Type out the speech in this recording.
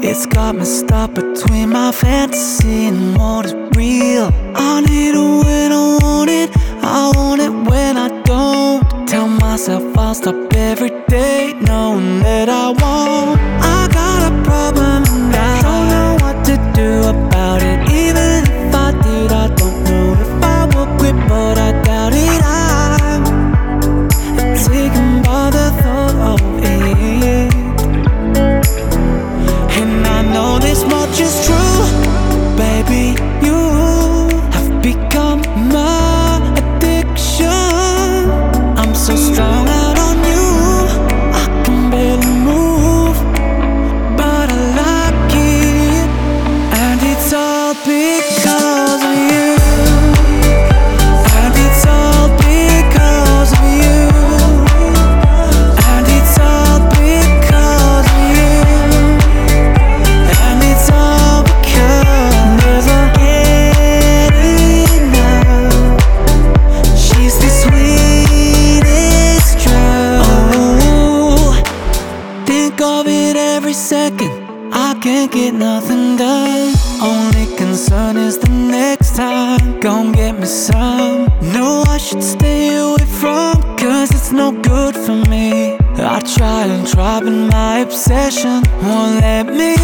It's got me stuck between my fantasy and what is real. I need it when I want it, I want it when I don't. Tell myself I'll stop every day knowing that I won't. I got a problem and I don't know what to do about it. Even if I did, I don't know if I would quit, but I doubt it. I'm taken by the thought of it, and I know this much is true, baby. You have become my addiction. I'm so strung out on you, I can barely move, but I like it, and it's all because of you. And it's all because of you. And it's all because of you. And it's all because never get enough. She's the sweetest drug. Oh, think of it every second, I can't get nothing done. Only concern is the next time, gon' get me some. No, I should stay away from, cause it's no good for me. I try and try, but my obsession won't let me